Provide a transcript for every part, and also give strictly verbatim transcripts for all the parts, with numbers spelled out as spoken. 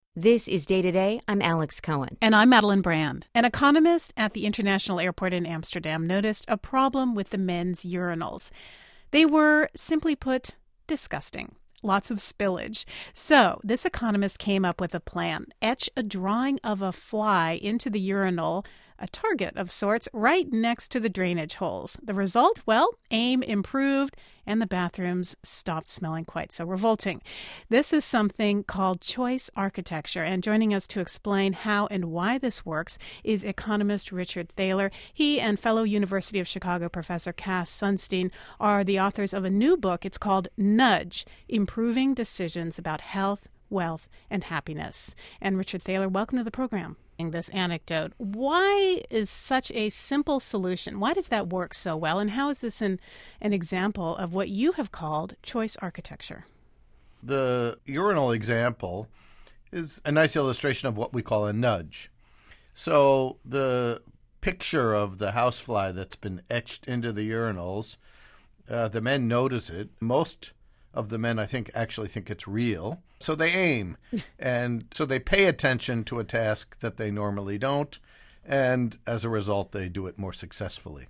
This is Day to Day. I'm Alex Cohen. And I'm Madeline Brand. An economist at the International Airport in Amsterdam noticed a problem with the men's urinals. They were, simply put, disgusting. Lots of spillage. So this economist came up with a plan. Etch a drawing of a fly into the urinal, a target of sorts, right next to the drainage holes. The result? Well, aim improved, and the bathrooms stopped smelling quite so revolting. This is something called choice architecture, and joining us to explain how and why this works is economist Richard Thaler. He and fellow University of Chicago professor Cass Sunstein are the authors of a new book. It's called Nudge, Improving Decisions About Health, Wealth, and Happiness. And Richard Thaler, welcome to the program. This anecdote. Why is such a simple solution? Why does that work so well? And how is this an, an example of what you have called choice architecture? The urinal example is a nice illustration of what we call a nudge. So the picture of the housefly that's been etched into the urinals, uh, the men notice it. Most of the men, I think, actually think it's real. So they aim. And so they pay attention to a task that they normally don't. And as a result, they do it more successfully.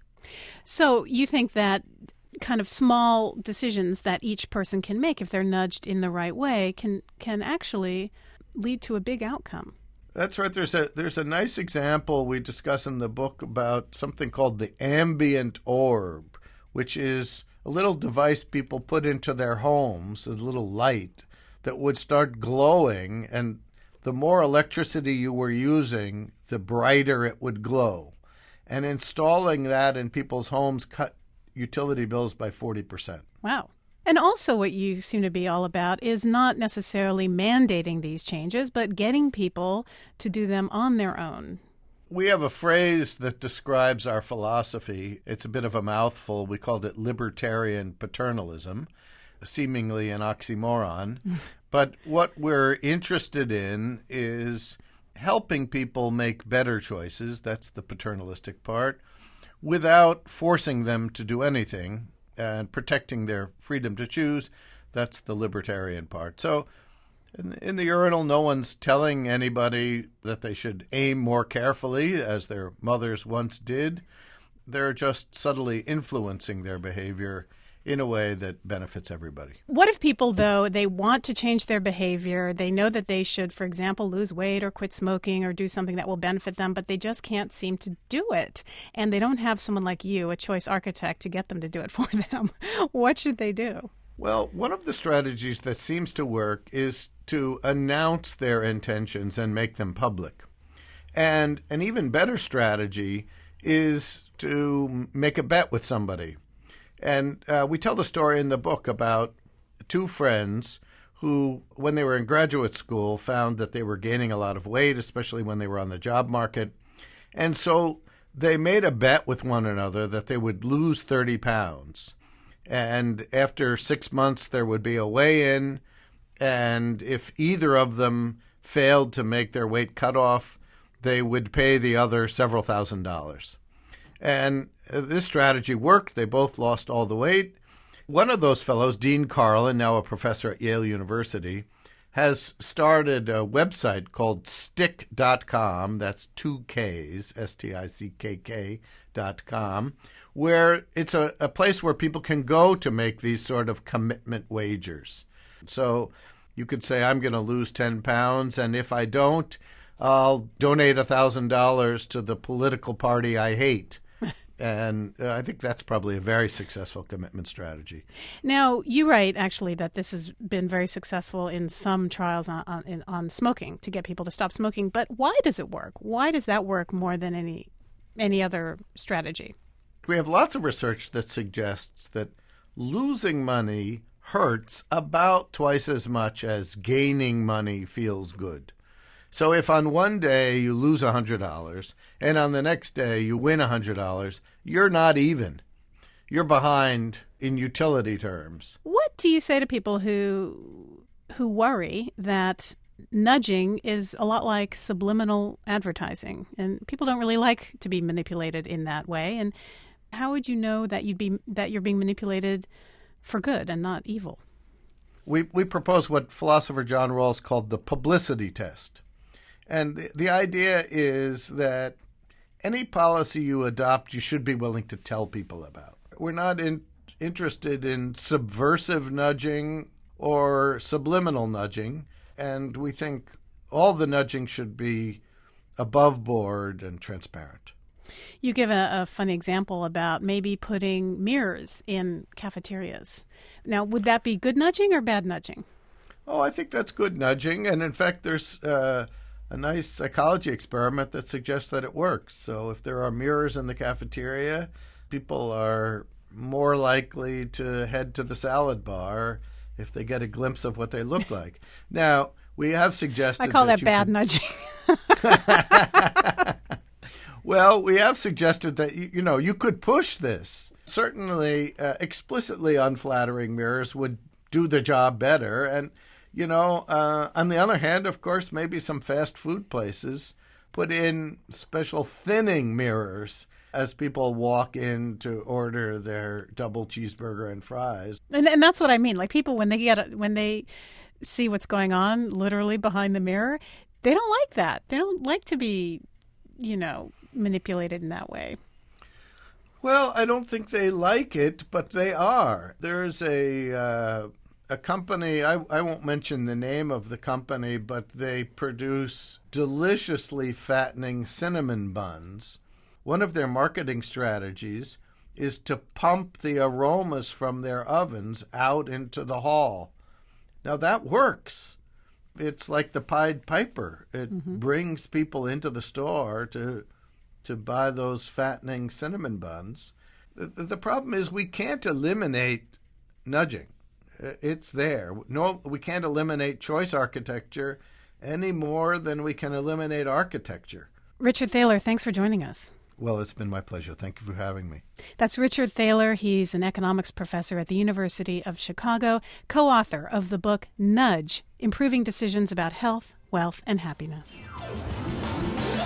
So you think that kind of small decisions that each person can make, if they're nudged in the right way, can can actually lead to a big outcome. That's right. There's a there's a nice example we discuss in the book about something called the ambient orb, which is a little device people put into their homes, a little light that would start glowing, and the more electricity you were using, the brighter it would glow. And installing that in people's homes cut utility bills by forty percent. Wow. And also what you seem to be all about is not necessarily mandating these changes, but getting people to do them on their own. We have a phrase that describes our philosophy. It's a bit of a mouthful. We called it libertarian paternalism, seemingly an oxymoron. But what we're interested in is helping people make better choices. That's the paternalistic part, without forcing them to do anything, and protecting their freedom to choose. That's the libertarian part. So In, in the urinal, no one's telling anybody that they should aim more carefully, as their mothers once did. They're just subtly influencing their behavior in a way that benefits everybody. What if people, though, they want to change their behavior, they know that they should, for example, lose weight or quit smoking or do something that will benefit them, but they just can't seem to do it, and they don't have someone like you, a choice architect, to get them to do it for them? What should they do? Well, one of the strategies that seems to work is to announce their intentions and make them public. And an even better strategy is to make a bet with somebody. And uh, we tell the story in the book about two friends who, when they were in graduate school, found that they were gaining a lot of weight, especially when they were on the job market. And so they made a bet with one another that they would lose thirty pounds. And after six months, there would be a weigh-in. And if either of them failed to make their weight cutoff, they would pay the other several thousand dollars. And this strategy worked. They both lost all the weight. One of those fellows, Dean Karlan, now a professor at Yale University, has started a website called stick dot com. That's two Ks, S T I C K K dot com, where it's a, a place where people can go to make these sort of commitment wagers. So you could say, I'm going to lose ten pounds, and if I don't, I'll donate one thousand dollars to the political party I hate. And uh, I think that's probably a very successful commitment strategy. Now, you write, actually, that this has been very successful in some trials on, on, on smoking, to get people to stop smoking. But why does it work? Why does that work more than any any other strategy? We have lots of research that suggests that losing money hurts about twice as much as gaining money feels good. So if on one day you lose one hundred dollars and on the next day you win one hundred dollars, you're not even. You're behind in utility terms. What do you say to people who who worry that nudging is a lot like subliminal advertising, and people don't really like to be manipulated in that way? And how would you know that you'd be that you're being manipulated for good and not evil? we, we propose what philosopher John Rawls called the publicity test. And the, the idea is that any policy you adopt, you should be willing to tell people about. We're not in, interested in subversive nudging or subliminal nudging, and we think all the nudging should be above board and transparent. You give a, a funny example about maybe putting mirrors in cafeterias. Now, would that be good nudging or bad nudging? Oh, I think that's good nudging. And in fact, there's uh, a nice psychology experiment that suggests that it works. So if there are mirrors in the cafeteria, people are more likely to head to the salad bar if they get a glimpse of what they look like. Now, we have suggested I call that, that bad could... nudging. Well, we have suggested that, you know, you could push this. Certainly, uh, explicitly unflattering mirrors would do the job better. And, you know, uh, on the other hand, of course, maybe some fast food places put in special thinning mirrors as people walk in to order their double cheeseburger and fries. And, and that's what I mean. Like people, when they get when they see what's going on literally behind the mirror, they don't like that. They don't like to be, you know, manipulated in that way. Well, I don't think they like it, but they are. There's a uh, a company, I, I won't mention the name of the company, but they produce deliciously fattening cinnamon buns. One of their marketing strategies is to pump the aromas from their ovens out into the hall. Now, that works. It's like the Pied Piper. It mm-hmm. brings people into the store to to buy those fattening cinnamon buns. The, the problem is we can't eliminate nudging. It's there. No, we can't eliminate choice architecture any more than we can eliminate architecture. Richard Thaler, thanks for joining us. Well, it's been my pleasure. Thank you for having me. That's Richard Thaler. He's an economics professor at the University of Chicago, co-author of the book Nudge, Improving Decisions About Health, Wealth, and Happiness.